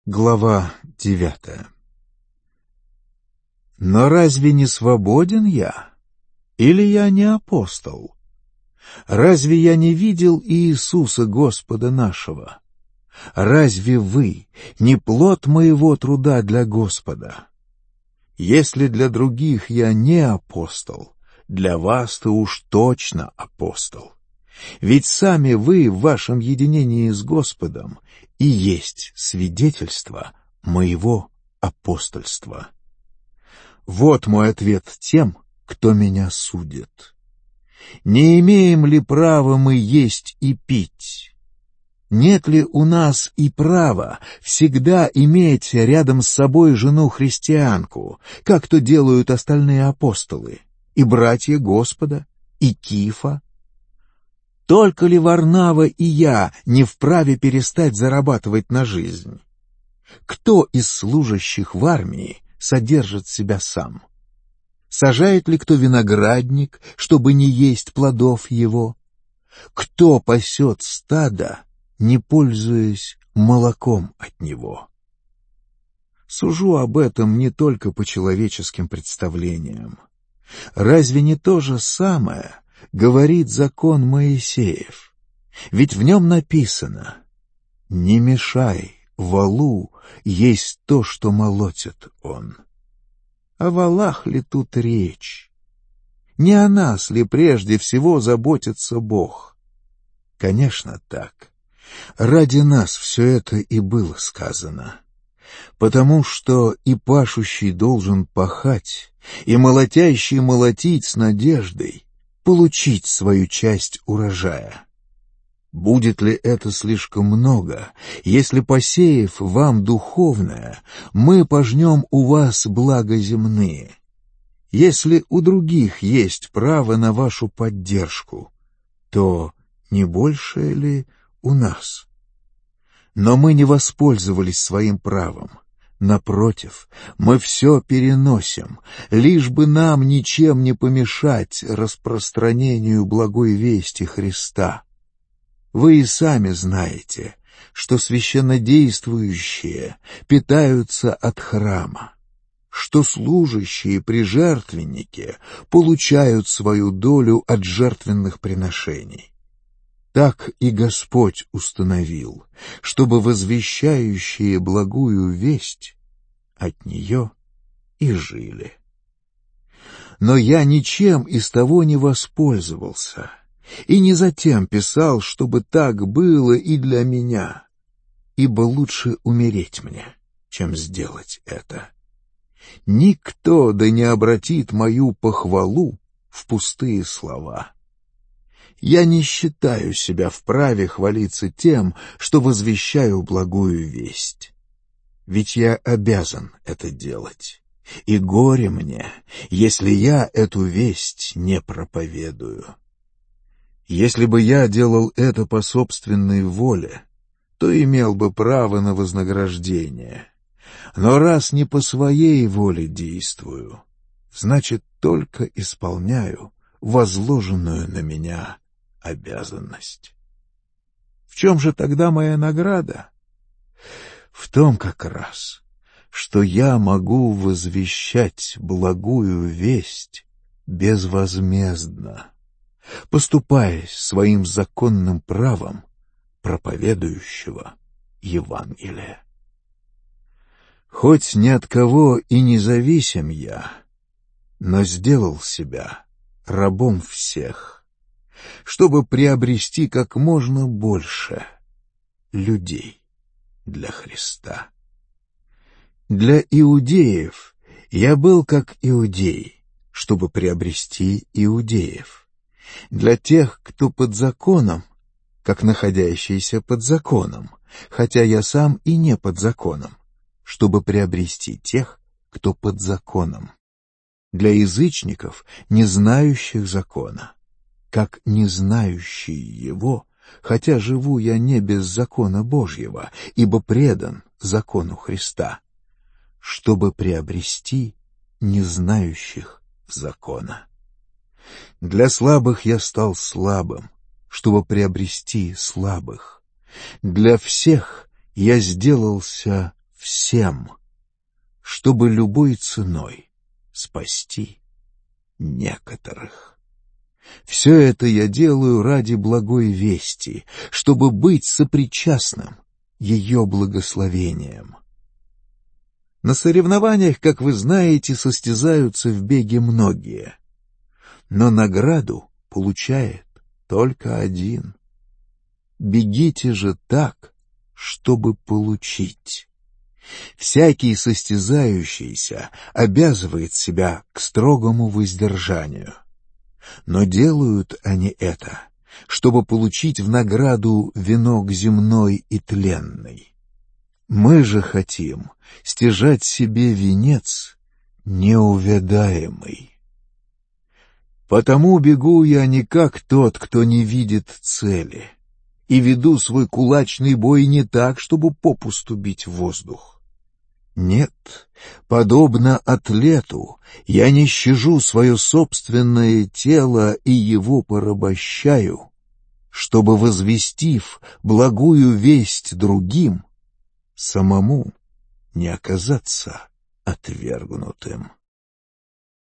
Глава 9. Но разве не свободен я? Или я не апостол? Разве я не видел Иисуса Господа нашего? Разве вы не плод моего труда для Господа? Если для других я не апостол, для вас-то уж точно апостол. Ведь сами вы в вашем единении с Господом и есть свидетельство моего апостольства. Вот мой ответ тем, кто меня судит. Не имеем ли права мы есть и пить? Нет ли у нас и права всегда иметь рядом с собой жену-христианку, как то делают остальные апостолы, и братья Господа, и Кифа? Только ли Варнава и я не вправе перестать зарабатывать на жизнь? Кто из служащих в армии содержит себя сам? Сажает ли кто виноградник, чтобы не есть плодов его? Кто пасет стадо, не пользуясь молоком от него? Сужу об этом не только по человеческим представлениям. Разве не то же самое говорит закон Моисеев? Ведь в нем написано: «Не мешай волу есть то, что молотит он». О волах ли тут речь? Не о нас ли прежде всего заботится Бог? Конечно, так. Ради нас все это и было сказано. Потому что и пашущий должен пахать, и молотящий молотить с надеждой получить свою часть урожая. Будет ли это слишком много, если, посеяв вам духовное, мы пожнем у вас блага земные? Если у других есть право на вашу поддержку, то не большее ли у нас? Но мы не воспользовались своим правом. Напротив, мы все переносим, лишь бы нам ничем не помешать распространению благой вести Христа. Вы и сами знаете, что священнодействующие питаются от храма, что служащие при жертвеннике получают свою долю от жертвенных приношений. Так и Господь установил, чтобы возвещающие благую весть от нее и жили. Но я ничем из того не воспользовался, и не затем писал, чтобы так было и для меня, ибо лучше умереть мне, чем сделать это. Никто да не обратит мою похвалу в пустые слова. Я не считаю себя вправе хвалиться тем, что возвещаю благую весть. Ведь я обязан это делать, и горе мне, если я эту весть не проповедую. Если бы я делал это по собственной воле, то имел бы право на вознаграждение. Но раз не по своей воле действую, значит, только исполняю возложенную на меня обязанность. В чем же тогда моя награда? В том как раз, что я могу возвещать благую весть безвозмездно, поступаясь своим законным правом проповедующего Евангелия. Хоть ни от кого и не зависим я, но сделал себя рабом всех, чтобы приобрести как можно больше людей для Христа. Для иудеев я был как иудей, чтобы приобрести иудеев. Для тех, кто под законом, как находящийся под законом, хотя я сам и не под законом, чтобы приобрести тех, кто под законом. Для язычников, не знающих закона, как не знающий его, хотя живу я не без закона Божьего, ибо предан закону Христа, чтобы приобрести не знающих закона. Для слабых я стал слабым, чтобы приобрести слабых. Для всех я сделался всем, чтобы любой ценой спасти некоторых. Все это я делаю ради благой вести, чтобы быть сопричастным ее благословением. На соревнованиях, как вы знаете, состязаются в беге многие, но награду получает только один. Бегите же так, чтобы получить. Всякий состязающийся обязывает себя к строгому воздержанию. Но делают они это, чтобы получить в награду венок земной и тленный. Мы же хотим стяжать себе венец неувядаемый. Потому бегу я не как тот, кто не видит цели, и веду свой кулачный бой не так, чтобы попусту бить воздух. Нет, подобно атлету, я не щажу свое собственное тело и его порабощаю, чтобы, возвестив благую весть другим, самому не оказаться отвергнутым.